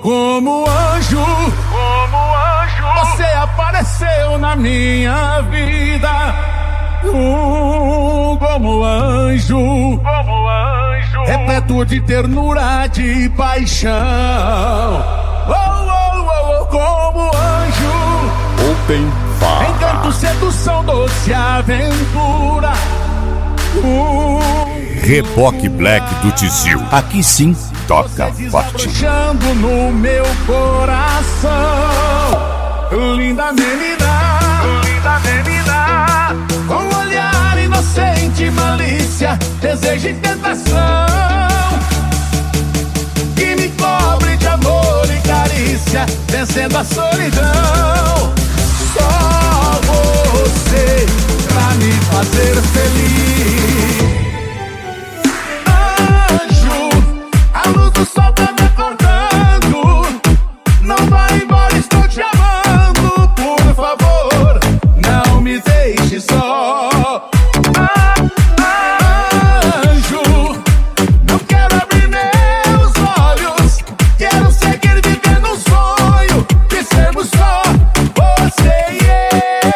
Como anjo, você apareceu na minha vida. Como anjo, repleto de ternura, de paixão. Como anjo, Open Far. encanto, sedução, doce aventura. Reboque Black do Tizil. Aqui sim, toca forte. Desabrochando no meu coração. Linda menina, com olhar inocente, malícia, desejo e tentação, que me cobre de amor e carícia, vencendo a solidão. Só você pra me fazer feliz. A luz do sol tá me acordando. Não vai embora, estou te amando. Por favor, não me deixe só. Anjo, não quero abrir meus olhos. Quero seguir vivendo um sonho de sermos só você e eu.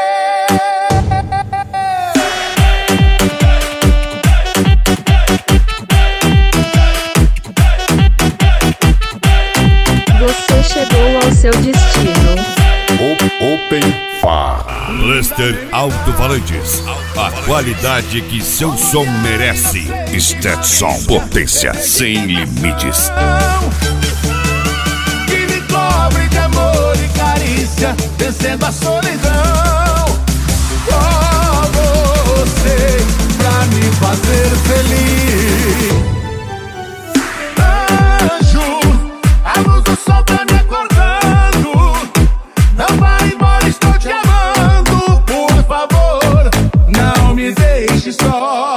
Você chegou ao seu destino. Open Far. Luster Alto-Falantes. A qualidade que seu som merece. Stetson. Potência sem limites. Que me cobre de amor e carícia, vencendo a solidão. Só você pra me fazer feliz. Anjo, a luz do sol tá me acordando. Não vai embora, estou te amando. Por favor, não me deixe só.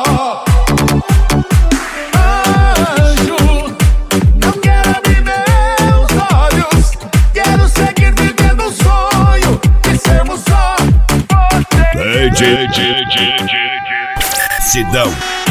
Anjo, não quero abrir meus olhos. Quero seguir vivendo um sonho de sermos só você. Sidão.